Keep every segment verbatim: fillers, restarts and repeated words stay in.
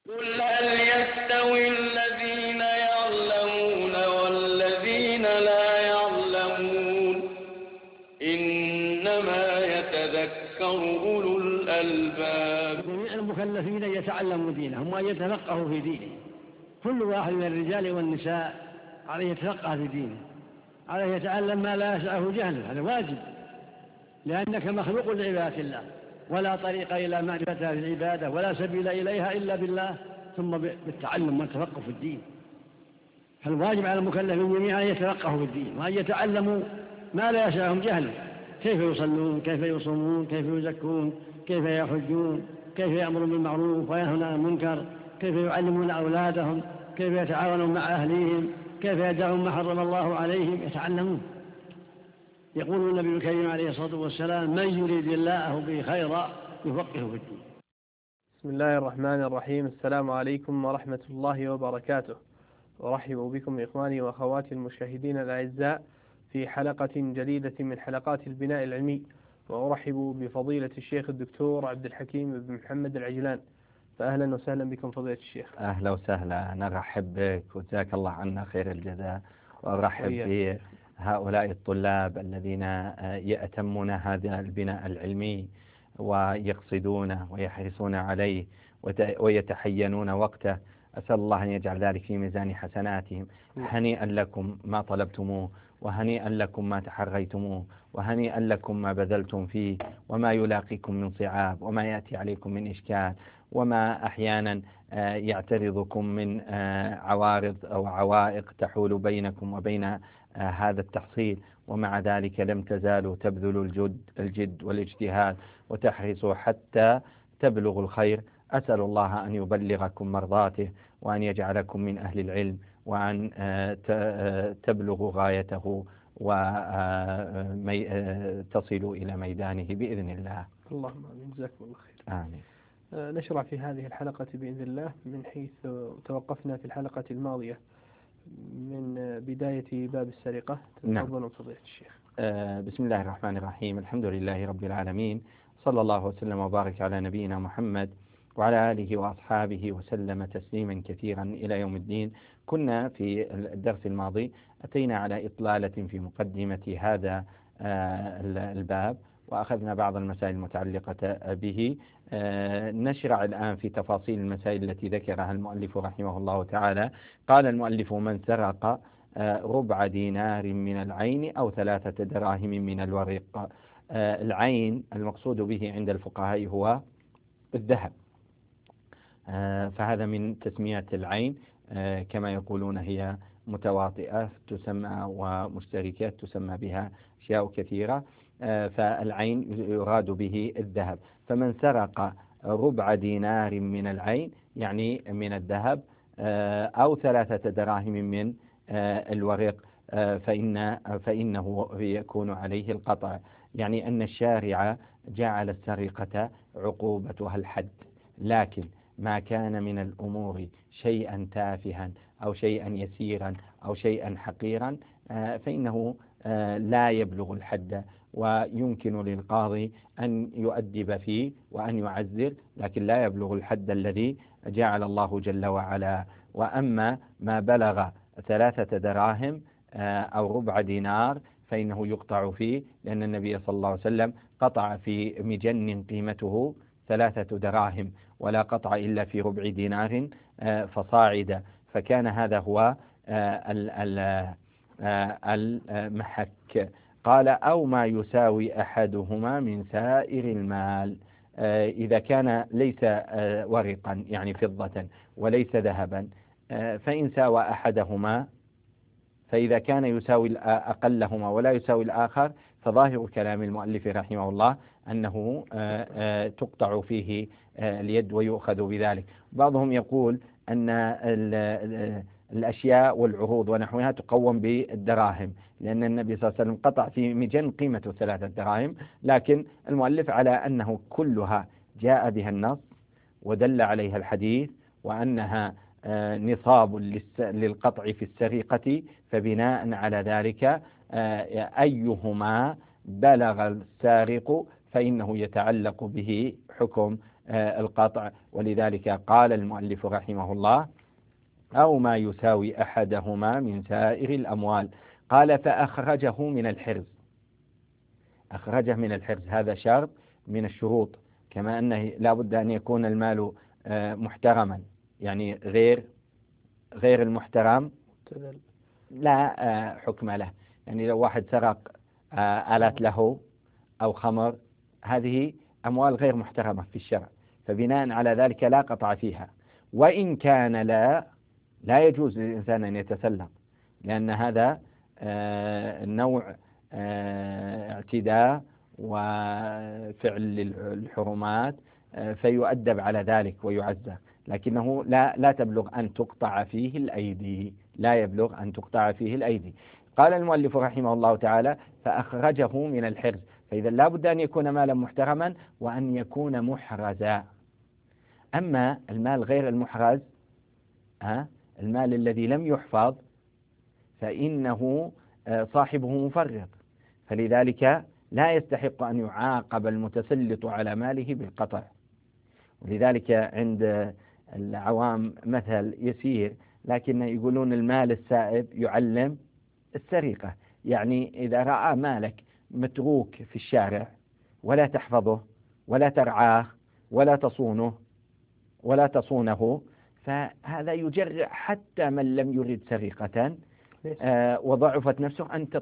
قل هل يستوي الذين يعلمون والذين لا يعلمون إنما يتذكر أولو الألباب. جميع المكلفين يتعلموا دينهم وأن يتفقهوا في دينهم. كل واحد من الرجال والنساء عليه يتفقه في دينه، عليه يتعلم ما لا يسعه جهله، هذا واجب، لأنك مخلوق لعبادة الله، ولا طريق إلى معرفتها في العبادة ولا سبيل إليها إلا بالله، ثم بالتعلم والتفقه في الدين. فالواجب على المكلفين جميعا أن يتفقهوا في الدين وأن يتعلموا ما لا يسعهم جهله، كيف يصلون، كيف يصومون، كيف يزكون، كيف يحجون، كيف يأمرون بالمعروف وينهون عن المنكر، كيف يعلمون أولادهم، كيف يتعاونون مع أهليهم، كيف يدعون ما حرم الله عليهم، يتعلمون. يقول النبي الكريم عليه الصلاة والسلام: من يريد الله به خيرا يفقهه في الدين. بسم الله الرحمن الرحيم. السلام عليكم ورحمة الله وبركاته. أرحب بكم إخواني وأخواتي المشاهدين الأعزاء في حلقة جديدة من حلقات البناء العلمي، وأرحب بفضيلة الشيخ الدكتور عبد الحكيم بن محمد العجلان. فأهلا وسهلا بكم فضيلة الشيخ. أهلا وسهلا، نرحب بك وجزاك الله عنا خير الجزاء، وأرحب بهؤلاء الطلاب الذين يأتمون هذا البناء العلمي ويقصدونه ويحرصون عليه ويتحينون وقته. أسأل الله أن يجعل ذلك في ميزان حسناتهم. هنيئا لكم ما طلبتموه، وهنيئا لكم ما تحريتموه، وهنيئا لكم ما بذلتم فيه، وما يلاقيكم من صعاب، وما يأتي عليكم من إشكال، وما أحيانا يعترضكم من عوارض أو عوائق تحول بينكم وبين هذا التحصيل، ومع ذلك لم تزالوا تبذلوا الجد, الجد والاجتهاد وتحرصوا حتى تبلغوا الخير. أسأل الله أن يبلغكم مرضاته، وأن يجعلكم من أهل العلم، وأن تبلغوا غايته وتصلوا إلى ميدانه بإذن الله. اللهم آمين. جزاكم الله خير. آمين. نشرع في هذه الحلقة بإذن الله من حيث توقفنا في الحلقة الماضية من بداية باب السرقة. تفضلوا فضيلة الشيخ. آه بسم الله الرحمن الرحيم. الحمد لله رب العالمين، صلى الله وسلم وبارك على نبينا محمد وعلى آله وأصحابه وسلم تسليما كثيرا إلى يوم الدين. كنا في الدرس الماضي أتينا على إطلالة في مقدمة هذا آه الباب، وأخذنا بعض المسائل المتعلقة به. آه نشرع الآن في تفاصيل المسائل التي ذكرها المؤلف رحمه الله تعالى. قال المؤلف: من سرق آه ربع دينار من العين أو ثلاثة دراهم من الورق. آه العين المقصود به عند الفقهاء هو الذهب، آه فهذا من تسمية العين، آه كما يقولون هي متواطئة تسمى ومشتركات تسمى بها أشياء كثيرة. فالعين يراد به الذهب. فمن سرق ربع دينار من العين يعني من الذهب أو ثلاثة دراهم من الورق فإن فإنه يكون عليه القطع، يعني أن الشارع جعل السرقة عقوبتها الحد، لكن ما كان من الأمور شيئا تافها أو شيئا يسيرا أو شيئا حقيرا فإنه لا يبلغ الحد، ويمكن للقاضي أن يؤدب فيه وأن يعزر، لكن لا يبلغ الحد الذي جعل الله جل وعلا. وأما ما بلغ ثلاثة دراهم أو ربع دينار فإنه يقطع فيه، لأن النبي صلى الله عليه وسلم قطع في مجن قيمته ثلاثة دراهم، ولا قطع إلا في ربع دينار فصاعدا، فكان هذا هو المحك. قال: أو ما يساوي أحدهما من سائر المال، إذا كان ليس ورقا يعني فضة وليس ذهبا، فإن ساوى أحدهما، فإذا كان يساوي أقلهما ولا يساوي الآخر فظاهر كلام المؤلف رحمه الله أنه تقطع فيه اليد ويؤخذ بذلك. بعضهم يقول أن الأشياء والعروض ونحوها تقوم بالدراهم، لأن النبي صلى الله عليه وسلم قطع في مجن قيمته ثلاثة دراهم، لكن المؤلف على أنه كلها جاء بها النص ودل عليها الحديث وأنها نصاب للقطع في السرقة، فبناء على ذلك أيهما بلغ السارق فإنه يتعلق به حكم القطع. ولذلك قال المؤلف رحمه الله: أو ما يساوي أحدهما من سائر الأموال. قال: فأخرجه من الحرز. أخرجه من الحرز هذا شرط من الشروط، كما أنه لا بد أن يكون المال محترما، يعني غير غير المحترم لا حكم له. يعني لو واحد سرق آلات له أو خمر، هذه أموال غير محترمة في الشرع، فبناء على ذلك لا قطع فيها. وإن كان لا لا يجوز للإنسان أن يتسلم، لأن هذا نوع اعتداء وفعل الحرمات، فيؤدب على ذلك ويعزى، لكنه لا لا تبلغ أن تقطع فيه الأيدي، لا يبلغ أن تقطع فيه الأيدي. قال المؤلف رحمه الله تعالى: فأخرجه من الحرز. فإذا لا بد أن يكون مالا محترما وأن يكون محرزا. أما المال غير المحرز، ها المال الذي لم يحفظ، فإنه صاحبه مفرط، فلذلك لا يستحق أن يعاقب المتسلط على ماله بالقطع. ولذلك عند العوام مثل يسير، لكن يقولون المال السائب يعلم السرقة. يعني إذا رأى مالك متروك في الشارع ولا تحفظه ولا ترعاه ولا تصونه ولا تصونه، فهذا يجرع حتى من لم يرد سرقة آه وضعفت نفسه أن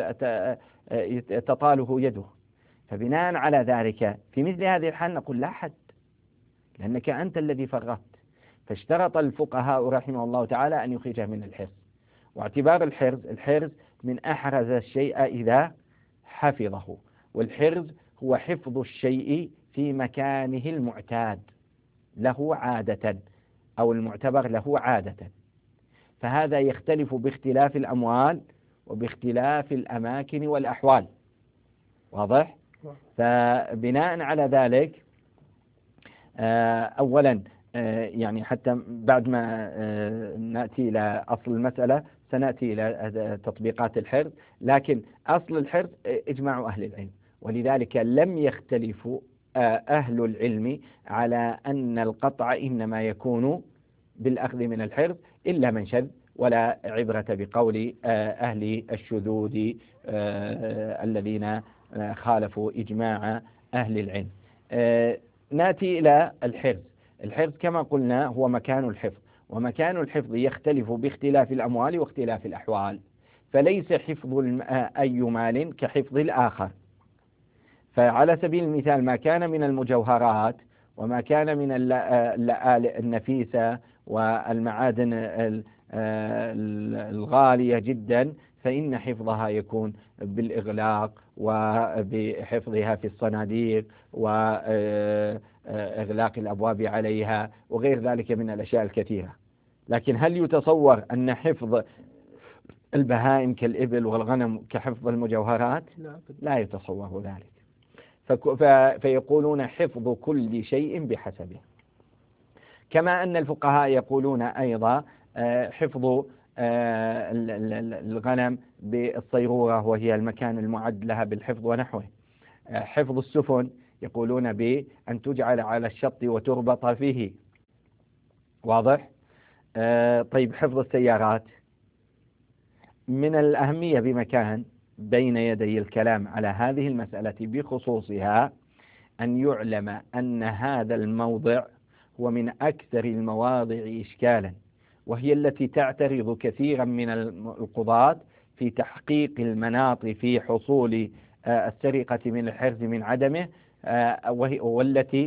تطاله يده. فبناء على ذلك في مثل هذه الحال نقول لا حد، لأنك أنت الذي فرطت. فاشترط الفقهاء رحمه الله تعالى أن يخرجه من الحرز. واعتبار الحرز، الحرز من أحرز الشيء إذا حفظه، والحرز هو حفظ الشيء في مكانه المعتاد له عادة، أو المعتبر له عادة. فهذا يختلف باختلاف الأموال وباختلاف الأماكن والأحوال. واضح؟ فبناء على ذلك أولا يعني حتى بعد ما نأتي إلى أصل المسألة سنأتي إلى تطبيقات الحرز، لكن أصل الحرز إجماع أهل العلم، ولذلك لم يختلف أهل العلم على أن القطع إنما يكون بالأخذ من الحرز إلا من شذ، ولا عبرة بقول أهل الشذوذ الذين خالفوا إجماع أهل العلم. نأتي إلى الحرز. الحرز كما قلنا هو مكان الحفظ، ومكان الحفظ يختلف باختلاف الأموال واختلاف الأحوال، فليس حفظ أي مال كحفظ الآخر. فعلى سبيل المثال ما كان من المجوهرات وما كان من اللآلئ النفيسة والمعادن الغالية جدا، فإن حفظها يكون بالإغلاق وبحفظها في الصناديق وإغلاق الأبواب عليها وغير ذلك من الأشياء الكثيرة. لكن هل يتصور أن حفظ البهائم كالإبل والغنم كحفظ المجوهرات؟ لا يتصور ذلك. فيقولون حفظ كل شيء بحسبه. كما أن الفقهاء يقولون أيضا حفظ الغنم بالصيرورة وهي المكان المعد لها بالحفظ ونحوه. حفظ السفن يقولون بأن تجعل على الشط وتربط فيه. واضح؟ طيب حفظ السيارات من الأهمية بمكان بين يدي الكلام على هذه المسألة بخصوصها أن يعلم أن هذا الموضع هو من أكثر المواضع إشكالا، وهي التي تعترض كثيرا من القضاة في تحقيق المناط في حصول السرقة من الحرز من عدمه، والتي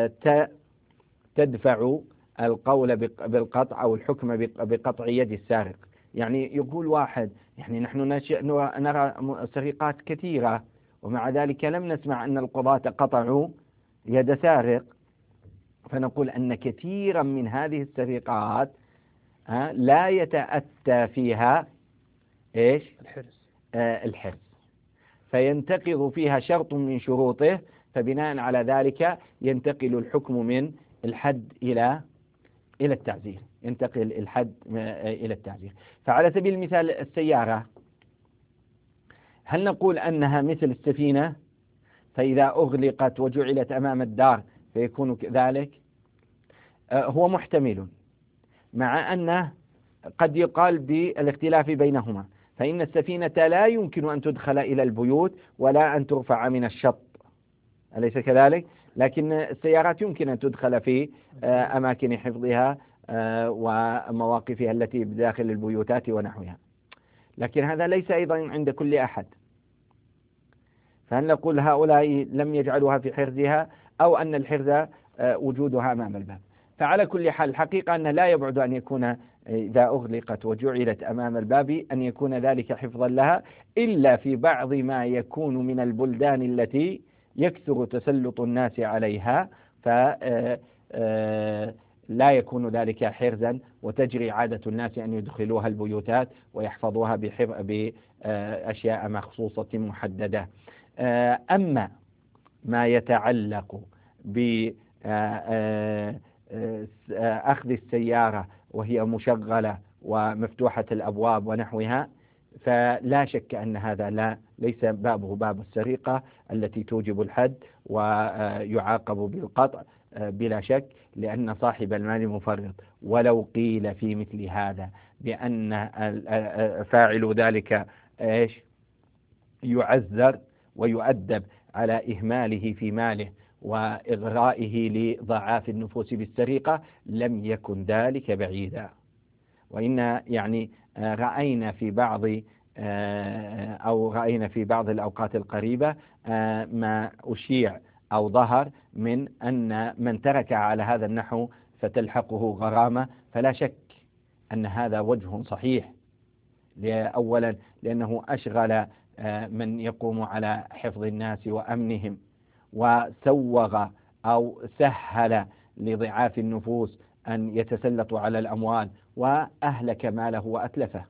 تدفع القول بالقطع أو الحكم بقطع يد السارق. يعني يقول واحد يعني نحن نرى سرقات كثيرة ومع ذلك لم نسمع أن القضاة قطعوا يد سارق، فنقول أن كثيرا من هذه السرقات لا يتأتى فيها إيش؟ الحرز. آه الحرز، فينتقض فيها شرط من شروطه، فبناء على ذلك ينتقل الحكم من الحد إلى إلى التعزير، ينتقل الحد إلى التعزير. فعلى سبيل المثال السيارة، هل نقول أنها مثل السفينة فإذا أغلقت وجعلت أمام الدار فيكون ذلك هو محتمل، مع أنه قد يقال بالاختلاف بينهما، فإن السفينة لا يمكن أن تدخل إلى البيوت ولا أن ترفع من الشط، أليس كذلك؟ لكن السيارات يمكن أن تدخل في أماكن حفظها ومواقفها التي بداخل البيوتات ونحوها، لكن هذا ليس أيضا عند كل أحد. فهل نقول هؤلاء لم يجعلوها في حرزها، أو أن الحرز وجودها أمام الباب؟ فعلى كل حال الحقيقة أن لا يبعد أن يكون إذا أغلقت وجعلت أمام الباب أن يكون ذلك حفظا لها، إلا في بعض ما يكون من البلدان التي يكثر تسلط الناس عليها، فلا يكون ذلك حرزا، وتجري عادة الناس أن يدخلوها البيوتات ويحفظوها بأشياء مخصوصة محددة. أما ما يتعلق بأخذ السيارة وهي مشغلة ومفتوحة الأبواب ونحوها، فلا شك أن هذا لا ليس بابه باب السرقة التي توجب الحد ويعاقب بالقطع بلا شك، لأن صاحب المال مفرط. ولو قيل في مثل هذا بأن فاعل ذلك إيش يعذر ويؤدب على إهماله في ماله وإغرائه لضعاف النفوس بالسرقة، لم يكن ذلك بعيدا. وإن يعني رأينا في بعض أو رأينا في بعض الأوقات القريبة ما أشيع أو ظهر من أن من ترك على هذا النحو فتلحقه غرامة، فلا شك أن هذا وجه صحيح. أولا لأنه أشغل من يقوم على حفظ الناس وأمنهم، وسوغ أو سهل لضعاف النفوس أن يتسلطوا على الأموال، وأهلك ماله وأتلفه،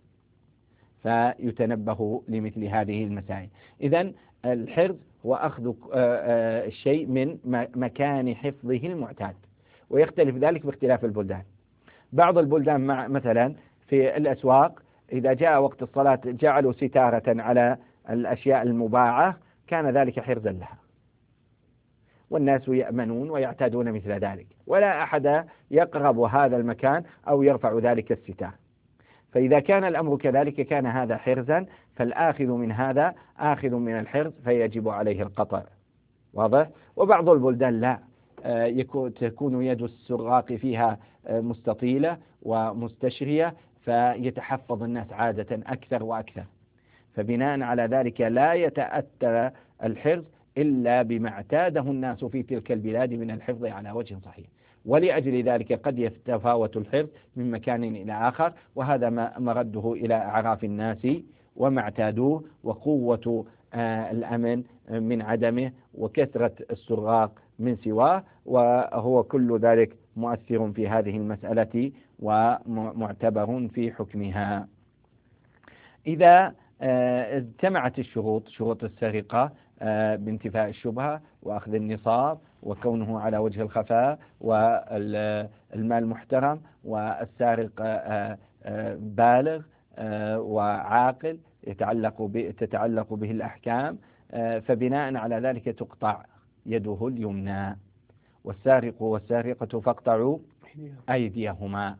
فيتنبه لمثل هذه المسائل. إذن الحرز هو أخذ الشيء من مكان حفظه المعتاد، ويختلف ذلك باختلاف البلدان. بعض البلدان مع مثلا في الأسواق إذا جاء وقت الصلاة جعلوا ستارة على الأشياء المباعة، كان ذلك حرزا لها، والناس يأمنون ويعتادون مثل ذلك، ولا أحد يقرب هذا المكان أو يرفع ذلك الستار. فإذا كان الأمر كذلك كان هذا حرزا، فالآخذ من هذا آخذ من الحرز فيجب عليه القطع. واضح؟ وبعض البلدان لا، تكون يد السراق فيها مستطيلة ومستشرية، فيتحفظ الناس عادة أكثر وأكثر، فبناء على ذلك لا يتأتى الحرز إلا بما اعتاده الناس في تلك البلاد من الحفظ على وجه صحيح. ولأجل ذلك قد يتفاوت الحرز من مكان إلى آخر، وهذا ما مرده إلى أعراف الناس وما اعتادوه، وقوة الأمن من عدمه، وكثرة السراق من سواه، وهو كل ذلك مؤثر في هذه المسألة ومعتبر في حكمها. إذا اجتمعت الشروط، شروط السرقة بانتفاء الشبهة وأخذ النصاب وكونه على وجه الخفاء والمال محترم والسارق بالغ وعاقل يتعلق تتعلق به الأحكام، فبناء على ذلك تقطع يده اليمنى، والسارق والسارقة فاقطعوا أيديهما.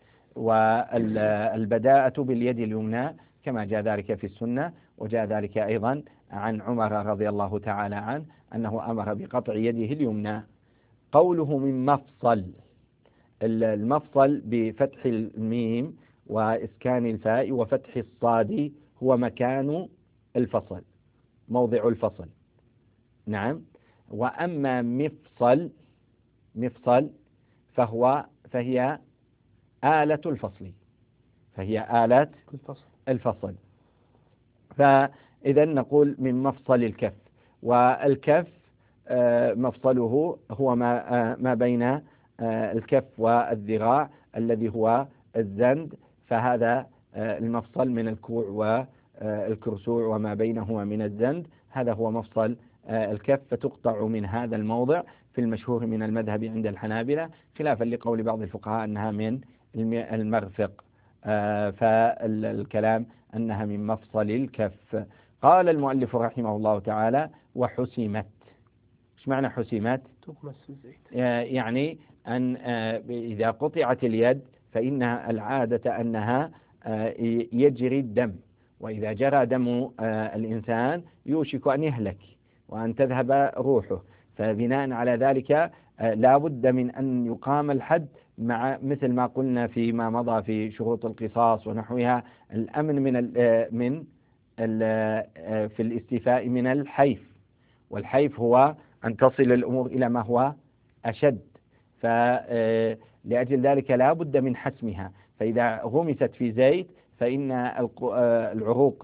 والبداءة باليد اليمنى كما جاء ذلك في السنة، وجاء ذلك أيضا عن عمر رضي الله تعالى عنه أنه أمر بقطع يده اليمنى. قوله من مفصل، المفصل بفتح الميم وإسكان الفاء وفتح الصاد هو مكان الفصل، موضع الفصل. نعم. وأما مفصل، مفصل فهو فهي آلة الفصل، فهي آلة الفصل. فإذا نقول من مفصل الكف، والكف مفصله هو ما ما بين الكف والذراع الذي هو الزند، فهذا المفصل من الكوع والكرسوع وما بينهما من الزند، هذا هو مفصل الكف، فتقطع من هذا الموضع في المشهور من المذهب عند الحنابلة، خلافا لقول بعض الفقهاء أنها من المرفق، فالكلام أنها من مفصل الكف. قال المؤلف رحمه الله تعالى: وحسمت. ايش معنى حسمت؟ مس الزيت. يعني أن إذا قطعت اليد فإن العادة أنها يجري الدم، وإذا جرى دم الإنسان يوشك أن يهلك وأن تذهب روحه، فبناء على ذلك لا بد من أن يقام الحد، مع مثل ما قلنا فيما مضى في شروط القصاص ونحوها، الأمن من ال من ال في الاستيفاء من الحيف، والحيف هو أن تصل الأمور إلى ما هو أشد، فلأجل ذلك لا بد من حسمها. فإذا غمست في زيت فإن العروق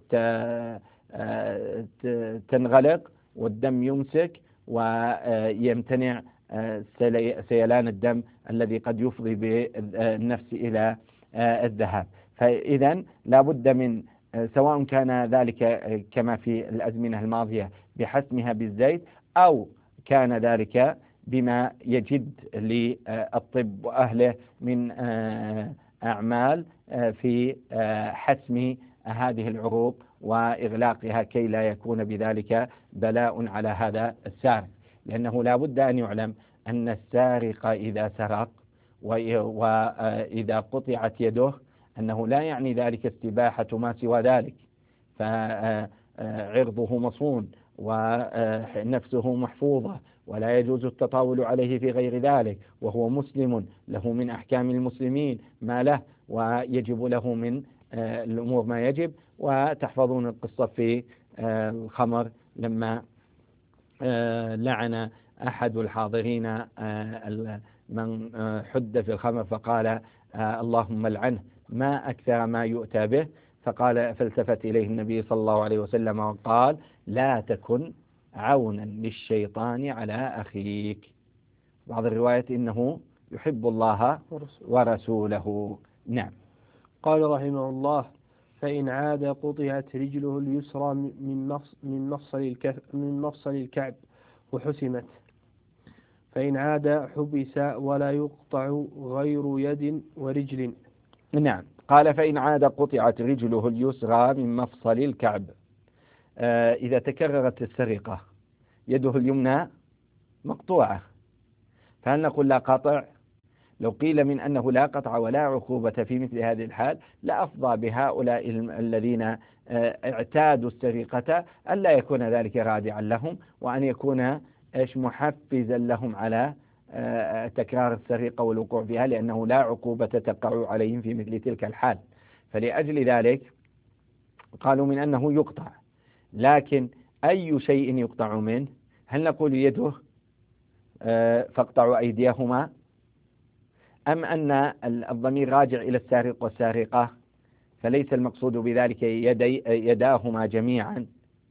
تنغلق والدم يمسك ويمتنع سيلان الدم الذي قد يفضي بالنفس إلى الذهاب. فإذا لا بد من، سواء كان ذلك كما في الأزمنة الماضية بحسمها بالزيت، أو كان ذلك بما يجد للطب وأهله من أعمال في حسم هذه العروق وإغلاقها كي لا يكون بذلك بلاء على هذا السارق، لأنه لا بد أن يعلم أن السارق إذا سرق وإذا قطعت يده أنه لا يعني ذلك استباحة ما سوى ذلك، فعرضه مصون ونفسه محفوظة ولا يجوز التطاول عليه في غير ذلك، وهو مسلم له من أحكام المسلمين ما له، ويجب له من الأمور ما يجب. وتحفظون القصة في الخمر لما لعن أحد الحاضرين من حد في الخمر فقال اللهم لعنه ما أكثر ما يؤتى به، فقال فالتفت إليه النبي صلى الله عليه وسلم وقال لا تكن عونا للشيطان على أخيك. بعض الروايات إنه يحب الله ورسوله. نعم. قال رحمه الله فإن عاد قطعت رجله اليسرى من مفصل من مفصل الكف من مفصل الكعب وحسمت، فإن عاد حبس ولا يقطع غير يد ورجل. نعم. قال فإن عاد قطعت رجله اليسرى من مفصل الكعب. آه إذا تكررت السرقة يده اليمنى مقطوعة، فهل نقول لا قطع؟ لو قيل من أنه لا قطع ولا عقوبة في مثل هذه الحال لأفضى بهؤلاء الذين اعتادوا السرقة ألا يكون ذلك رادعا لهم، وأن يكون إيش محفزا لهم على تكرار السرقة والوقوع فيها، لأنه لا عقوبة تقع عليهم في مثل تلك الحال. فلأجل ذلك قالوا من أنه يقطع، لكن أي شيء يقطع منه؟ هل نقول يده فاقطعوا أيديهما، أم أن الضمير راجع إلى السارق والسارقة فليس المقصود بذلك يدي يداهما جميعا؟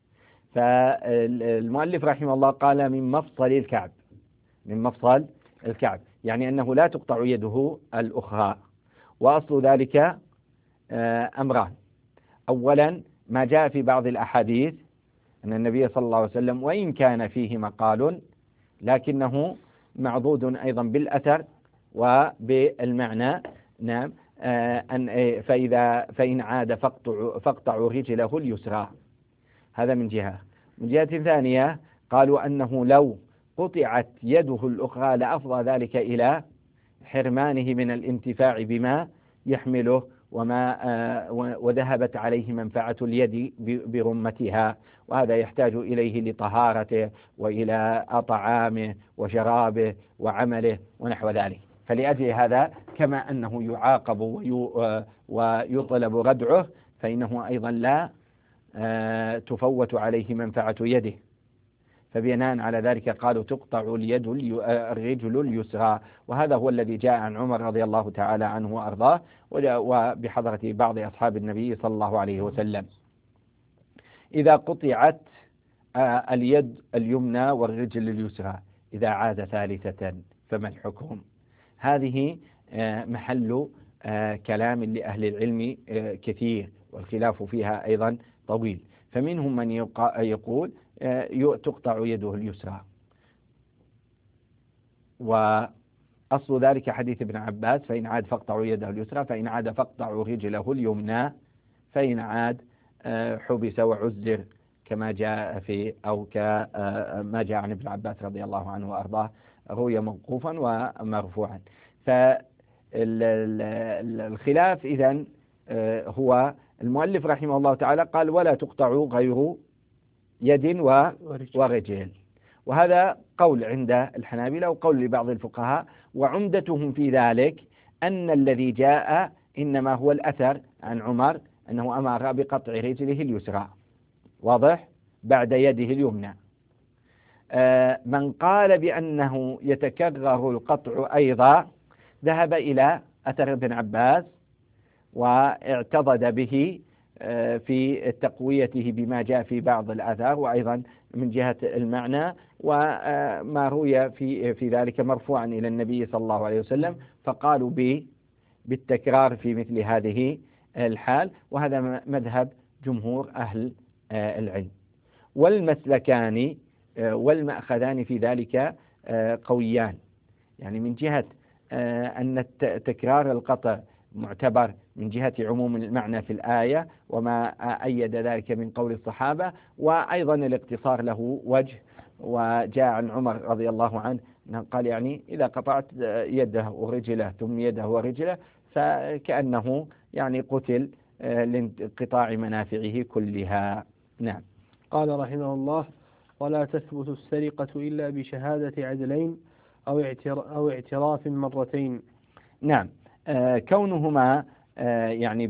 فالمؤلف رحمه الله قال من مفصل الكعب، من مفصل الكعب يعني أنه لا تقطع يده الأخرى. وأصل ذلك أمران: أولا ما جاء في بعض الأحاديث أن النبي صلى الله عليه وسلم وإن كان فيه مقال لكنه معضود أيضا بالأثر وبالمعنى. نعم. أن فإذا فإن عاد فاقطعوا فاقطعوا رجله اليسرى. هذا من جهة. من جهة ثانية قالوا أنه لو قطعت يده الأخرى لأفضى ذلك إلى حرمانه من الانتفاع بما يحمله وما وذهبت عليه منفعة اليد برمتها، وهذا يحتاج إليه لطهارته وإلى طعامه وشرابه وعمله ونحو ذلك. فلأجل هذا كما أنه يعاقب ويطلب ردعه فإنه أيضا لا تفوت عليه منفعة يده، فبناء على ذلك قالوا تقطع اليد الرجل اليسرى. وهذا هو الذي جاء عن عمر رضي الله تعالى عنه وأرضاه وبحضرة بعض أصحاب النبي صلى الله عليه وسلم. إذا قطعت اليد اليمنى والرجل اليسرى إذا عاد ثالثة فما الحكم؟ هذه محل كلام لأهل العلم كثير، والخلاف فيها أيضا طويل. فمنهم من يقول تقطع يده اليسرى، وأصل ذلك حديث ابن عباس فإن عاد فاقطعوا يده اليسرى، فإن عاد فاقطعوا رجله اليمنى، فإن عاد حبس وعزر كما جاء في أو كما جاء عن ابن عباس رضي الله عنه وأرضاه روي موقوفا ومرفوعا. فالخلاف إذن هو المؤلف رحمه الله تعالى قال ولا تقطع غير يد ورجل، وهذا قول عند الحنابلة وقول لبعض الفقهاء، وعمدتهم في ذلك أن الذي جاء إنما هو الأثر عن عمر أنه أمر بقطع رجله اليسرى، واضح، بعد يده اليمنى. من قال بأنه يتكرر القطع أيضا ذهب إلى أثر ابن عباس واعتضد به في تقويته بما جاء في بعض الآثار، وأيضا من جهة المعنى وما روي في في ذلك مرفوعا إلى النبي صلى الله عليه وسلم، فقالوا بالتكرار في مثل هذه الحال، وهذا مذهب جمهور أهل العلم. والمسلكان والمأخذان في ذلك قويان، يعني من جهة أن تكرار القطع معتبر من جهة عموم المعنى في الآية وما أيد ذلك من قول الصحابة، وأيضا الاقتصار له وجه، وجاء عن عمر رضي الله عنه قال يعني إذا قطعت يده ورجله ثم يده ورجله فكأنه يعني قتل لانقطاع منافعه كلها. نعم. قال رحمه الله ولا تثبت السرقة إلا بشهادة عدلين أو اعتراف مرتين. نعم. آه كونهما آه يعني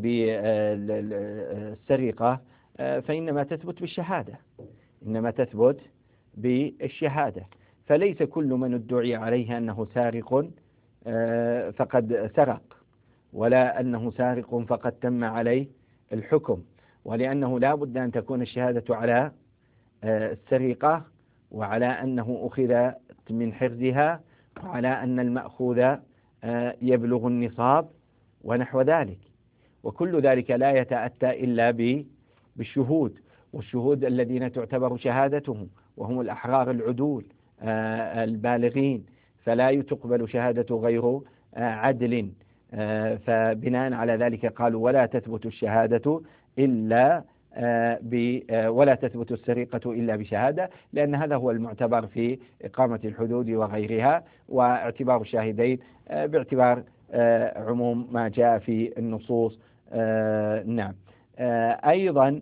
بالسرقة آه فإنما تثبت بالشهادة، إنما تثبت بالشهادة، فليس كل من ادعي عليه أنه سارق آه فقد سرق، ولا أنه سارق فقد تم عليه الحكم، ولأنه لا بد أن تكون الشهادة على آه السرقة وعلى أنه أخذ من حرزها وعلى أن المأخوذ يبلغ النصاب ونحو ذلك، وكل ذلك لا يتأتى إلا بالشهود، والشهود الذين تعتبر شهادتهم وهم الأحرار العدول البالغين، فلا تقبل شهادة غير عدل، فبناء على ذلك قالوا ولا تثبت الشهادة إلا ولا تثبت السرقة إلا بشهادة، لأن هذا هو المعتبر في إقامة الحدود وغيرها، واعتبار الشاهدين باعتبار عموم ما جاء في النصوص. نعم. أيضا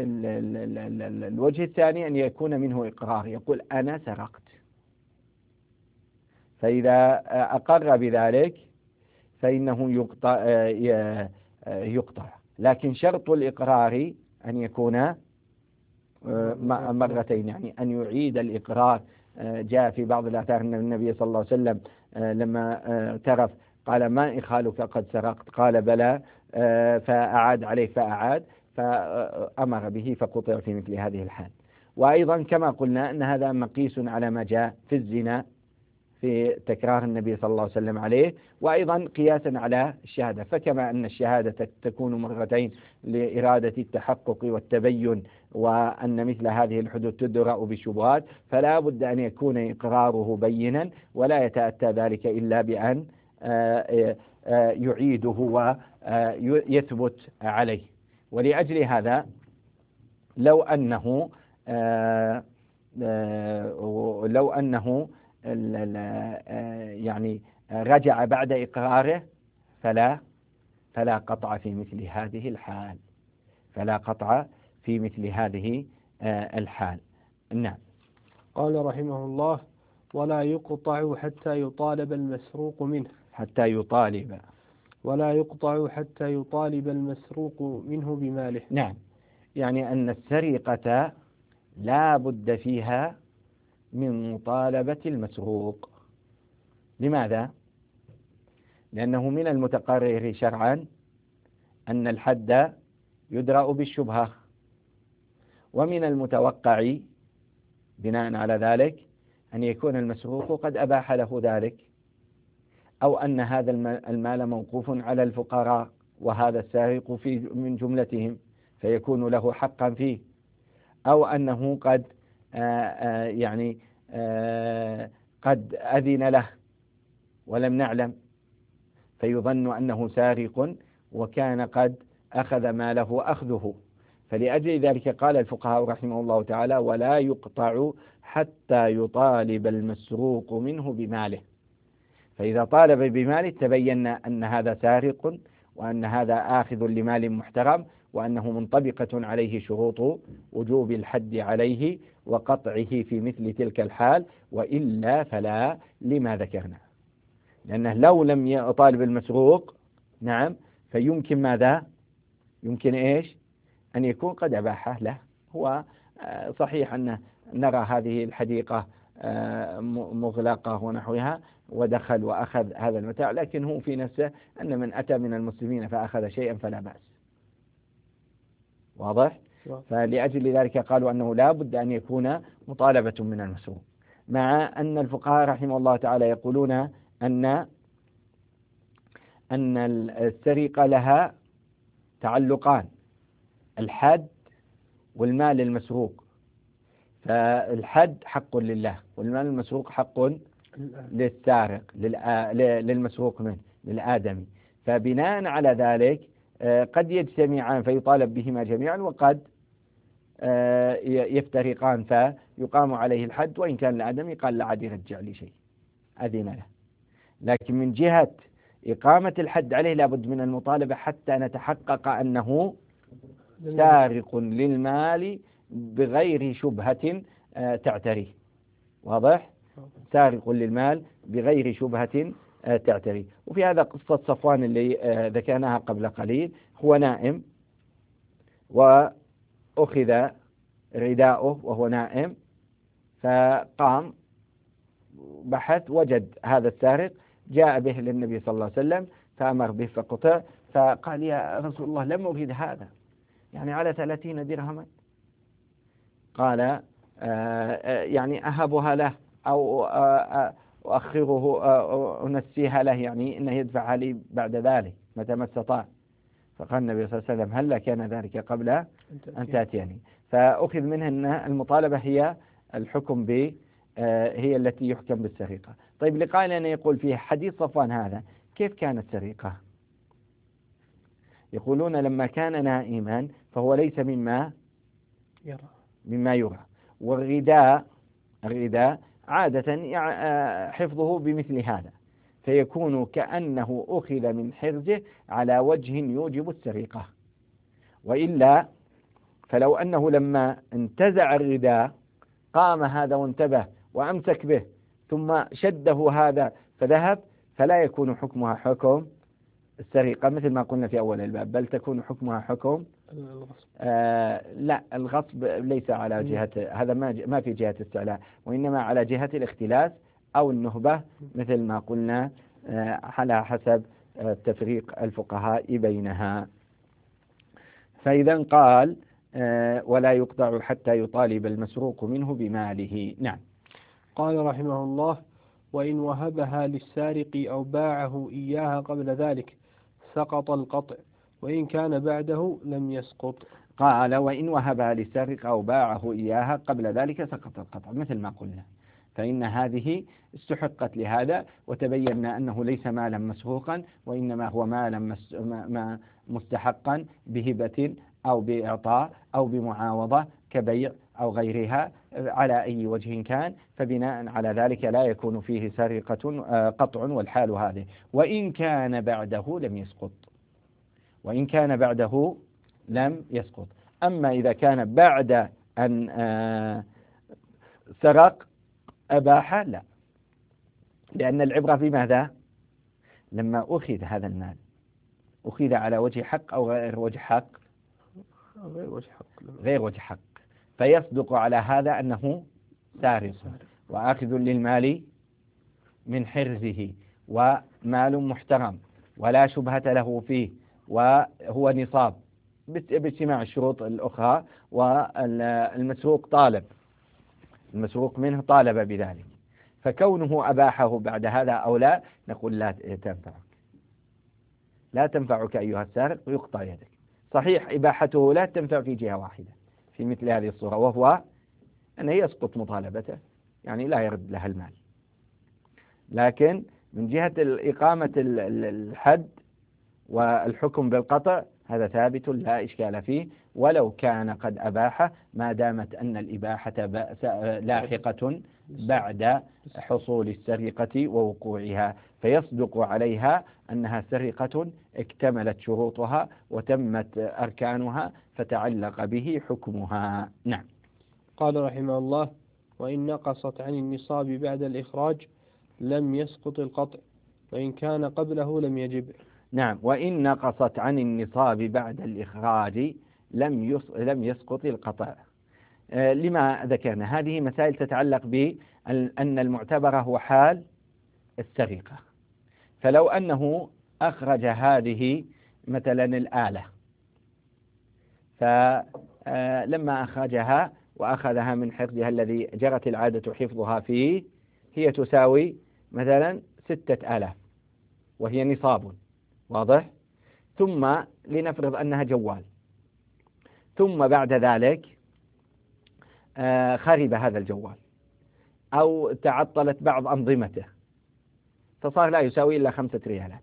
الوجه الثاني أن يكون منه إقرار، يقول أنا سرقت، فإذا أقر بذلك فإنه يقطع, يقطع. لكن شرط الإقرار أن يكون مرتين، يعني أن يعيد الإقرار. جاء في بعض الآثار أن النبي صلى الله عليه وسلم لما اعترف قال ما إخالك قد سرقت؟ قال بلى، فأعاد عليه فأعاد، فأمر به فقطع في مثل هذه الحال. وأيضا كما قلنا أن هذا مقيس على ما جاء في الزنا في تكرار النبي صلى الله عليه وسلم عليه، وأيضا قياسا على الشهادة، فكما أن الشهادة تكون مرتين لإرادة التحقق والتبين، وأن مثل هذه الحدود تدرأ بالشبهات، فلا بد أن يكون إقراره بينا، ولا يتأتى ذلك إلا بأن يعيده ويثبت عليه. ولأجل هذا لو أنه لو أنه يعني رجع بعد إقراره فلا فلا قطع في مثل هذه الحال، فلا قطع في مثل هذه الحال. نعم. قال رحمه الله ولا يقطع حتى يطالب المسروق منه حتى يطالب ولا يقطع حتى يطالب المسروق منه بماله. نعم، يعني أن السرقة لا بد فيها من مطالبة المسروق. لماذا؟ لأنه من المتقرر شرعا أن الحد يدرأ بالشبهة، ومن المتوقع بناء على ذلك أن يكون المسروق قد أباح له ذلك، أو أن هذا المال موقوف على الفقراء وهذا السارق في من جملتهم فيكون له حقا فيه، أو أنه قد آآ آآ يعني آآ قد أذن له ولم نعلم فيظن أنه سارق وكان قد أخذ ماله أخذه، فلأجل ذلك قال الفقهاء رحمه الله تعالى: ولا يقطع حتى يطالب المسروق منه بماله. فإذا طالب بماله تبين أن هذا سارق، وأن هذا آخذ لمال محترم، وأنه منطبقة عليه شروط وجوب الحد عليه وقطعه في مثل تلك الحال، وإلا فلا، لما ذكرنا. لأنه لو لم يطالب المسروق نعم فيمكن ماذا؟ يمكن إيش؟ أن يكون قد أباحه له. هو صحيح أن نرى هذه الحديقة مغلقة ونحوها ودخل وأخذ هذا المتاع، لكن هو في نفسه أن من أتى من المسلمين فأخذ شيئا فلا بأس. واضح؟ فلأجل ذلك قالوا أنه لا بد أن يكون مطالبة من المسروق، مع أن الفقهاء رحمه الله تعالى يقولون أن أن السرقة لها تعلقان: الحد والمال المسروق. فالحد حق لله، والمال المسروق حق للسارق للمسروق منه للآدمي. فبناء على ذلك قد يجتمعان فيطالب بهما جميعا، وقد يفترقان فيقام عليه الحد، وإن كان الآدمي قال لا عاد يرجع لي شيء أذن له. لكن من جهة إقامة الحد عليه لابد من المطالبة حتى نتحقق أنه سارق للمال بغير شبهة تعتريه. واضح؟ سارق للمال بغير شبهة تعتريه. وفي هذا قصة صفوان اللي ذكرناها قبل قليل. هو نائم وأخذ رداؤه وهو نائم، فقام بحث وجد هذا السارق، جاء به للنبي صلى الله عليه وسلم فأمر به فقطع. فقال: يا رسول الله لم أريد هذا، يعني على ثلاثين درهما. قال: آه يعني أهبها له أو آه أؤخره آه أنسيها له، يعني إنه يدفعها لي بعد ذلك متى ما استطاع. فقال النبي صلى الله عليه وسلم: هلا كان ذلك قبل أن تأتيني. فأخذ منه أن المطالبة هي الحكم ب هي التي يحكم بالسرقة. طيب، لقائل أن يقول فيه حديث صفوان هذا كيف كانت السرقة؟ يقولون لما كان نائما فهو ليس مما يرى مما يرى والغداء الغداء عادة حفظه بمثل هذا، فيكون كأنه أخذ من حرزه على وجه يوجب السرقة. وإلا فلو أنه لما انتزع الغداء قام هذا وانتبه وأمسك به ثم شده هذا فذهب، فلا يكون حكمها حكم السرقة مثل ما قلنا في أول الباب، بل تكون حكمها حكم الغصب. آه لا، الغصب ليس على جهة هذا، ما ما في جهة استعلاء، وإنما على جهة الاختلاس أو النهبة مثل ما قلنا، آه على حسب آه تفريق الفقهاء بينها. فإذا قال: آه ولا يقطع حتى يطالب المسروق منه بماله. نعم. قال رحمه الله: وإن وهبها للسارق أو باعه إياها قبل ذلك سقط القطع، وإن كان بعده لم يسقط. قال: وإن وهبها للسارق أو باعه إياها قبل ذلك سقط القطع، مثل ما قلنا، فإن هذه استحقت لهذا، وتبين أنه ليس مالا مسروقا، وإنما هو مالا مستحقا بهبة أو بإعطاء أو بمعاوضة كبيع أو غيرها على أي وجه كان، فبناء على ذلك لا يكون فيه سرقة قطع والحال هذه. وإن كان بعده لم يسقط، وإن كان بعده لم يسقط. أما إذا كان بعد أن سرق أباح لا، لأن العبرة بماذا؟ لما أخذ هذا المال أخذ على وجه حق أو غير وجه حق؟ غير وجه حق. غير وجه حق، فيصدق على هذا أنه سارق وآخذ للمال من حرزه، ومال محترم ولا شبهة له فيه، وهو نصاب باجتماع الشروط الأخرى، والمسروق طالب المسروق منه طالب بذلك، فكونه أباحه بعد هذا أو لا، نقول لا تنفعك لا تنفعك أيها السارق ويقطع يدك. صحيح إباحته لا تنفع في جهة واحدة في مثل هذه الصورة، وهو أنه يسقط مطالبته، يعني لا يرد لها المال. لكن من جهة إقامة الحد والحكم بالقطع هذا ثابت لا إشكال فيه، ولو كان قد أباح ما دامت أن الإباحة لاحقة بعد حصول السرقة ووقوعها، فيصدق عليها أنها سرقة اكتملت شروطها وتمت أركانها فتعلق به حكمها. نعم. قال رحمه الله: وإن نقصت عن النصاب بعد الإخراج لم يسقط القطع، وإن كان قبله لم يجب. نعم. وإن نقصت عن النصاب بعد الإخراج لم لم يسقط القطع. آه لما ذكرنا هذه مسائل تتعلق بأن المعتبر هو حال السرقة. فلو أنه أخرج هذه مثلا الآلة، فلما أخرجها وأخذها من حفظها الذي جرت العادة حفظها فيه، هي تساوي مثلا ستة آلاف وهي نصاب، واضح؟ ثم لنفرض أنها جوال، ثم بعد ذلك خرب هذا الجوال أو تعطلت بعض أنظمته فصار لا يساوي إلا خمسة ريالات،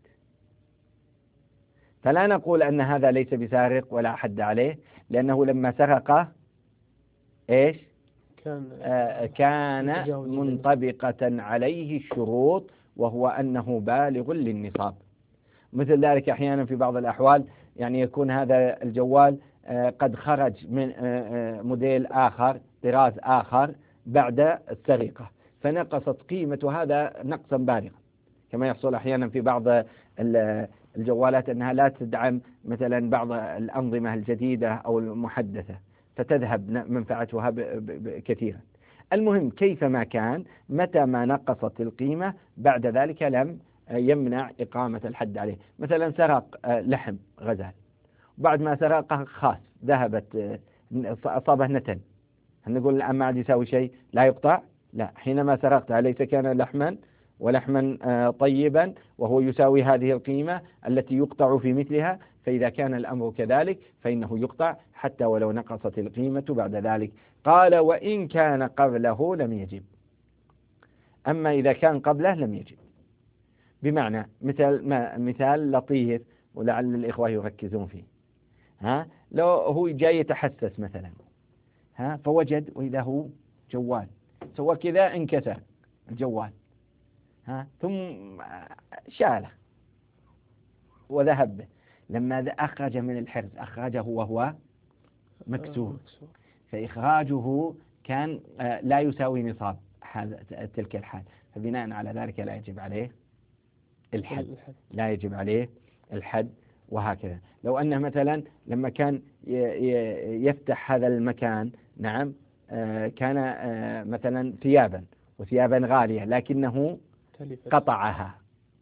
فلا نقول أن هذا ليس بسارق ولا حد عليه، لأنه لما سرق إيش؟ كان, آه كان منطبقة عليه الشروط، وهو أنه بالغ للنصاب. مثل ذلك أحيانا في بعض الأحوال يعني يكون هذا الجوال آه قد خرج من آه موديل آخر، طراز آخر بعد السرقة، فنقصت قيمة هذا نقصا بالغا، كما يحصل أحيانا في بعض الجوالات أنها لا تدعم مثلا بعض الأنظمة الجديدة أو المحدثة فتذهب منفعتها كثيرا. المهم كيفما كان متى ما نقصت القيمة بعد ذلك لم يمنع إقامة الحد عليه. مثلا سرق لحم غزال، بعد ما سرقه خاص ذهبت أصابه نتن، هل نقول الآن ما عاد يساوي شيء لا يقطع؟ لا، حينما سرقته ليس كان لحما ولحما طيبا وهو يساوي هذه القيمة التي يقطع في مثلها، فإذا كان الأمر كذلك فإنه يقطع حتى ولو نقصت القيمة بعد ذلك. قال: وإن كان قبله لم يجب. أما إذا كان قبله لم يجب، بمعنى مثال ما مثال لطيف ولعل الإخوة يركزون فيه. ها لو هو جاي يتحسس مثلا، ها فوجد وإذا هو جوال سوى كذا انكسر الجوال، ها ثم شاله وذهب به، لما أخرج من الحرز أخرجه وهو مكسور، فإخراجه كان لا يساوي نصاب تلك الحال، فبناء على ذلك لا يجب عليه الحد، لا يجب عليه الحد. وهكذا لو أنه مثلا لما كان يفتح هذا المكان، نعم كان مثلا ثيابا وثيابا غالية لكنه قطعها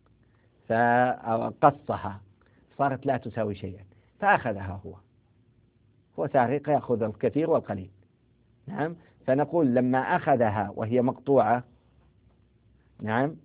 فقصها صارت لا تساوي شيئا فأخذها، هو هو سارق يأخذ الكثير والقليل. نعم، فنقول لما أخذها وهي مقطوعة، نعم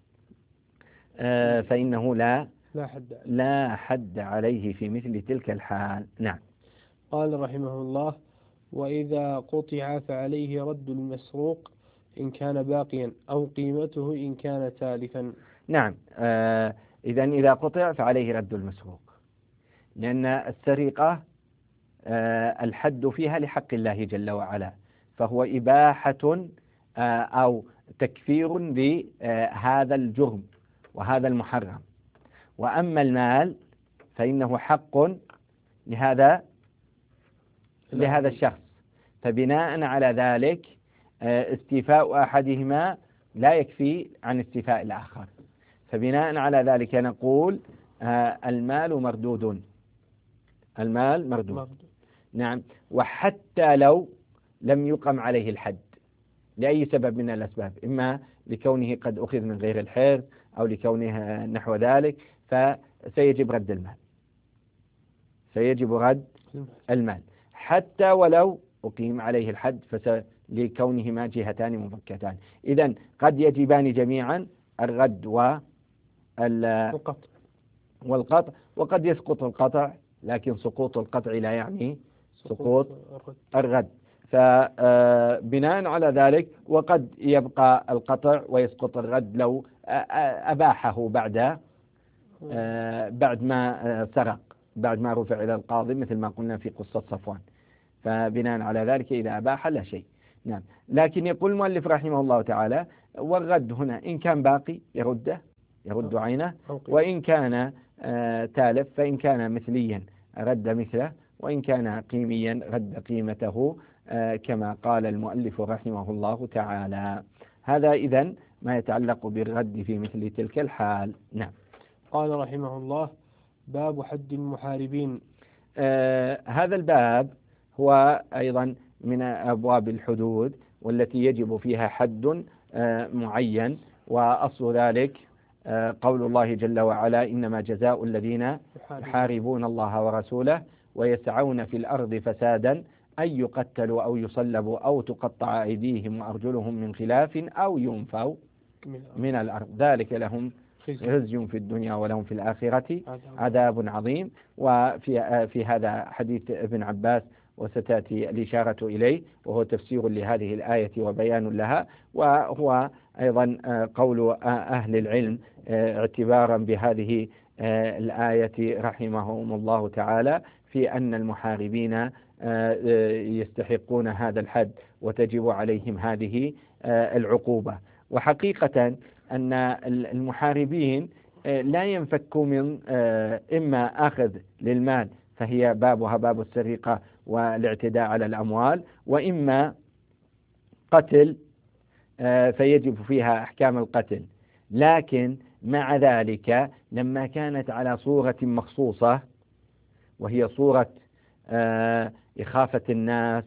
آه فإنه لا لا حد عليه. لا حد عليه في مثل تلك الحال. نعم. قال رحمه الله: وإذا قطع فعليه رد المسروق إن كان باقيا أو قيمته إن كان تالفا. نعم. آه إذن إذا قطع فعليه رد المسروق، لأن السرقة آه الحد فيها لحق الله جل وعلا، فهو إباحة آه أو تكفير لهذا الجرم وهذا المحرم. وأما المال فإنه حق لهذا لهذا الشخص، فبناء على ذلك استيفاء أحدهما لا يكفي عن استيفاء الآخر، فبناء على ذلك نقول المال مردود، المال مردود. نعم. وحتى لو لم يقم عليه الحد لأي سبب من الأسباب، إما لكونه قد أخذ من غير الحرز أو لكونه نحو ذلك، فسيجب رد المال، سيجب رد المال حتى ولو أقيم عليه الحد، فلكونهما جهتان منفكتان. إذن قد يجبان جميعا الرد والقطع، وقد يسقط القطع، لكن سقوط القطع لا يعني سقوط الرد، فبناء على ذلك وقد يبقى القطع ويسقط الرد لو أباحه بعد بعد ما سرق، بعد ما رفع إلى القاضي مثل ما قلنا في قصة صفوان، فبناء على ذلك إذا أباح لا شيء. نعم. لكن يقول المؤلف رحمه الله تعالى والرد هنا إن كان باقي يرده، يرد عينه، وإن كان تالف فإن كان مثليا رد مثله، وإن كان قيميا رد قيمته كما قال المؤلف رحمه الله تعالى. هذا إذن ما يتعلق بالرد في مثل تلك الحال. نعم. قال رحمه الله باب حد المحاربين. آه هذا الباب هو أيضا من أبواب الحدود والتي يجب فيها حد آه معين، وأصل ذلك آه قول الله جل وعلا إنما جزاء الذين يحاربون الله ورسوله ويسعون في الأرض فسادا أن يقتلوا أو يصلبوا أو تقطع أيديهم وأرجلهم من خلاف أو ينفوا من الأرض ذلك لهم خزي في الدنيا ولهم في الآخرة عذاب عظيم. وفي في هذا حديث ابن عباس وستأتي الإشارة إليه، وهو تفسير لهذه الآية وبيان لها، وهو أيضا قول أهل العلم اعتبارا بهذه الآية رحمهم الله تعالى في أن المحاربين يستحقون هذا الحد وتجب عليهم هذه العقوبة. وحقيقة أن المحاربين لا ينفكوا من إما أخذ للمال فهي بابها باب السرقة والاعتداء على الأموال، وإما قتل فيجب فيها أحكام القتل. لكن مع ذلك لما كانت على صورة مخصوصة وهي صورة إخافة الناس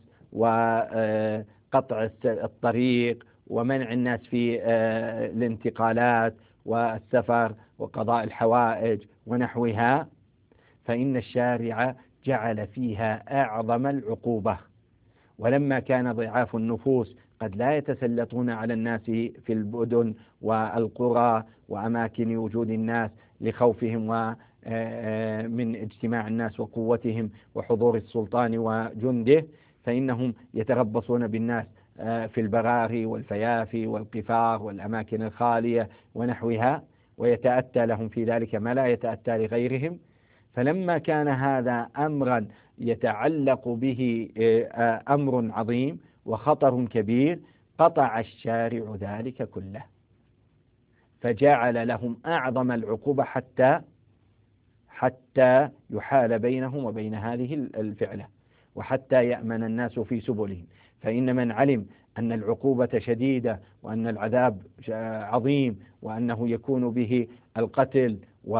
وقطع الطريق ومنع الناس في الانتقالات والسفر وقضاء الحوائج ونحوها، فإن الشارع جعل فيها أعظم العقوبة. ولما كان ضعاف النفوس قد لا يتسلطون على الناس في البدن والقرى وأماكن وجود الناس لخوفهم ومن اجتماع الناس وقوتهم وحضور السلطان وجنده، فإنهم يتربصون بالناس في البراري والفيافي والقفار والأماكن الخالية ونحوها، ويتأتى لهم في ذلك ما لا يتأتى لغيرهم. فلما كان هذا أمرا يتعلق به أمر عظيم وخطر كبير قطع الشارع ذلك كله، فجعل لهم أعظم العقوبة حتى حتى يحال بينهم وبين هذه الفعلة، وحتى يأمن الناس في سبلهم. فإن من علم أن العقوبة شديدة وأن العذاب عظيم وأنه يكون به القتل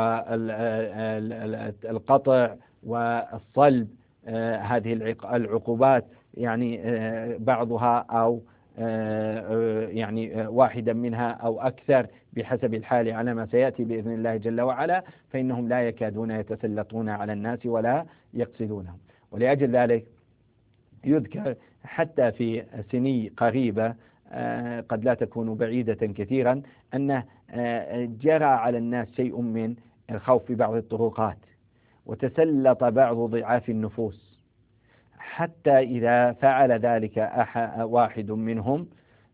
والقطع والصلب، هذه العقوبات يعني بعضها أو يعني واحدا منها أو أكثر بحسب الحال على ما سيأتي بإذن الله جل وعلا، فإنهم لا يكادون يتسلطون على الناس ولا يقصدونهم. ولأجل ذلك يذكر حتى في سني قريبة قد لا تكون بعيدة كثيرا أنه جرى على الناس شيء من الخوف في بعض الطرقات، وتسلط بعض ضعاف النفوس حتى إذا فعل ذلك واحد منهم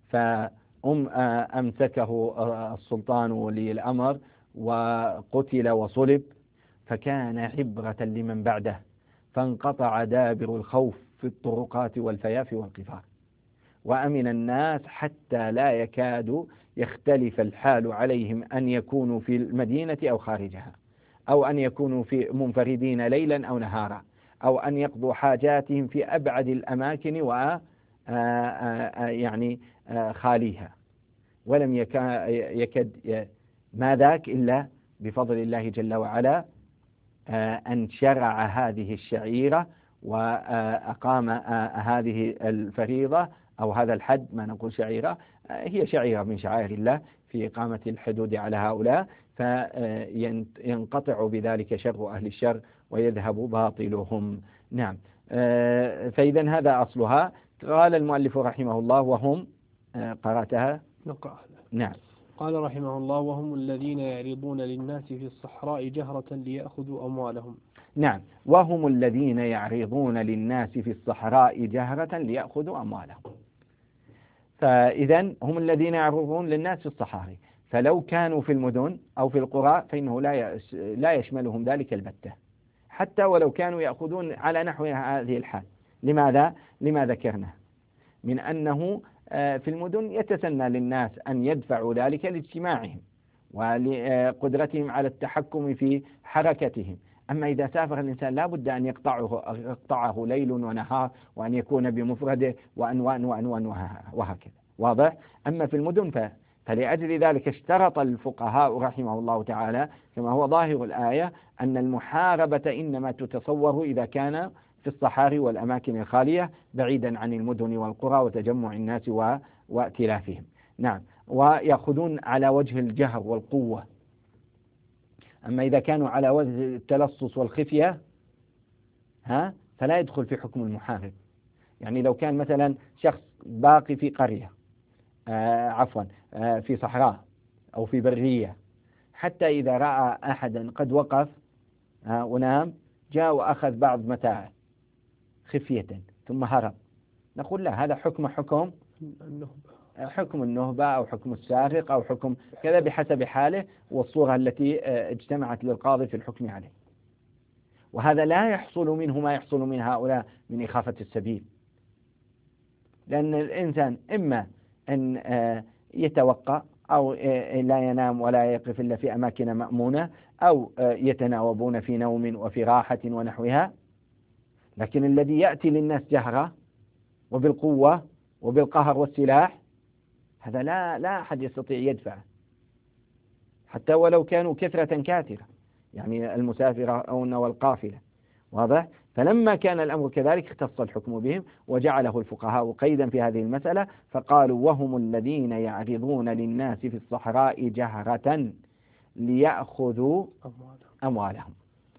فأمسكه السلطان ولي الأمر وقتل وصلب، فكان عبرة لمن بعده، فانقطع دابر الخوف في الطرقات والفيافي والقفار، وأمن الناس حتى لا يكاد يختلف الحال عليهم أن يكونوا في المدينة أو خارجها، أو أن يكونوا في منفردين ليلا أو نهارا، أو أن يقضوا حاجاتهم في أبعد الأماكن و يعني خاليها، ولم يكد ما ذاك إلا بفضل الله جل وعلا أن شرع هذه الشعيرة وأقام هذه الفريضة أو هذا الحد، ما نقول شعيرة، هي شعيرة من شعائر الله في إقامة الحدود على هؤلاء، فينقطع بذلك شر أهل الشر ويذهب باطلهم. نعم. فإذا هذا أصلها. قال المؤلف رحمه الله وهم قرأتها. نعم. قال رحمه الله وهم الذين يعرضون للناس في الصحراء جهرة ليأخذوا أموالهم. نعم. وهم الذين يعرضون للناس في الصحراء جهرة ليأخذوا أموالهم. فإذا هم الذين يعرضون للناس في الصحاري، فلو كانوا في المدن أو في القرى فإنه لا لا يشملهم ذلك البتة، حتى ولو كانوا يأخذون على نحو هذه الحال. لماذا؟ لما ذكرنا من أنه في المدن يتسنى للناس أن يدفعوا ذلك لاجتماعهم ولقدرتهم على التحكم في حركتهم. أما إذا سافر الإنسان لا بد أن يقطعه, يقطعه ليل ونهار، وأن يكون بمفرده وأنوان وأنوان وهكذا. واضح؟ أما في المدن ف... فلأجل ذلك اشترط الفقهاء رحمه الله تعالى كما هو ظاهر الآية أن المحاربة إنما تتصور إذا كان في الصحاري والأماكن الخالية بعيدا عن المدن والقرى وتجمع الناس و... وائتلافهم. نعم، ويأخذون على وجه الجهر والقوة. أما إذا كانوا على وجه التلصص والخفية ها فلا يدخل في حكم المحارب. يعني لو كان مثلا شخص باقي في قرية آه عفوا آه في صحراء أو في برية، حتى إذا رأى أحدا قد وقف آه ونام جاء وأخذ بعض متاعه خفية ثم هرب، نقول لا، هذا حكم حكم حكم النهبة أو حكم السارق أو حكم كذا بحسب حاله والصورة التي اجتمعت للقاضي في الحكم عليه. وهذا لا يحصل منه ما يحصل من هؤلاء من إخافة السبيل، لأن الإنسان إما أن يتوقع أو لا ينام ولا يقف إلا في أماكن مأمونة، أو يتناوبون في نوم وفي راحة ونحوها. لكن الذي يأتي للناس جهرة وبالقوة وبالقهر والسلاح هذا لا لا أحد يستطيع يدفع، حتى ولو كانوا كثرة كاثرة، يعني المسافرة أو والقافلة. واضح؟ فلما كان الأمر كذلك اختص الحكم بهم وجعله الفقهاء قيدا في هذه المسألة، فقالوا وهم الذين يعرضون للناس في الصحراء جهرة ليأخذوا أموالهم.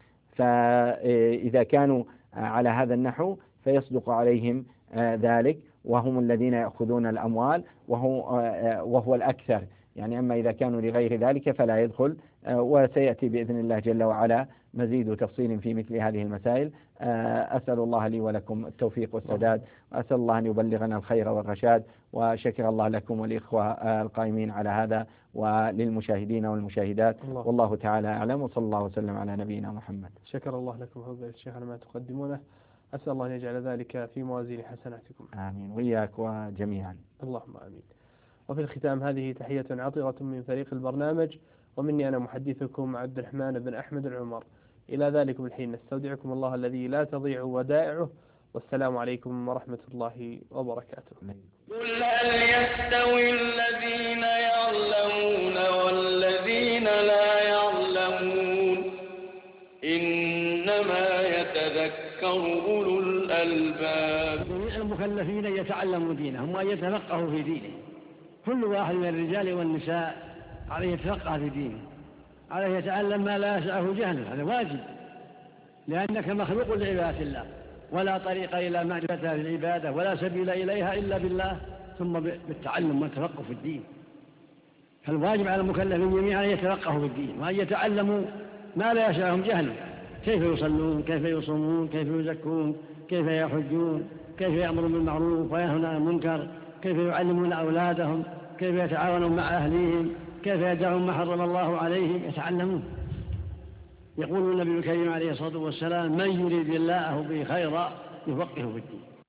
فإذا كانوا على هذا النحو فيصدق عليهم ذلك، وهم الذين يأخذون الأموال وهو, وهو الأكثر. يعني أما إذا كانوا لغير ذلك فلا يدخل. وسيأتي بإذن الله جل وعلا مزيد تفصيل في مثل هذه المسائل. أسأل الله لي ولكم التوفيق والسداد، وأسأل الله أن يبلغنا الخير والرشاد، وشكر الله لكم والإخوة القائمين على هذا وللمشاهدين والمشاهدات. الله. والله تعالى أعلم، وصلى الله وسلم على نبينا محمد. شكر الله لكم فضيلة الشيخ على ما تقدمونه، أسأل الله أن يجعل ذلك في موازين حسناتكم. آمين، وإياك وجميعا. اللهم آمين. وفي الختام هذه تحية عطرة من فريق البرنامج، ومني أنا محدثكم عبد الرحمن بن أحمد العمر. إلى ذلك الحين نستودعكم الله الذي لا تضيع ودائعه، والسلام عليكم ورحمة الله وبركاته. قل هل يستوي الذين يعلمون والذين لا يعلمون إنما يتذكر أولو الألباب. جميع المكلفين يتعلموا دينهم وأن يتفقهوا في دينه. كل واحد من الرجال والنساء عليه يتفقه في دينه، عليه يتعلم ما لا يسعه جهله، هذا واجب، لأنك مخلوق لعبادة الله، ولا طريق إلى معرفة هذه العبادة ولا سبيل إليها إلا بالله، ثم بالتعلم والتفقه في الدين. فالواجب على المكلفين جميعا أن يتفقهوا في الدين وأن يتعلموا ما لا يسعهم جهله، كيف يصلون، كيف يصومون، كيف يزكون، كيف يحجون، كيف يأمرون بالمعروف وينهون عن المنكر، كيف يعلمون أولادهم، كيف يتعاونون مع أهليهم، كيف يدعون ما حرم الله عليهم، يتعلمون. يقول النبي الكريم عليه الصلاة والسلام من يريد الله به خيرا يفقهه في الدين.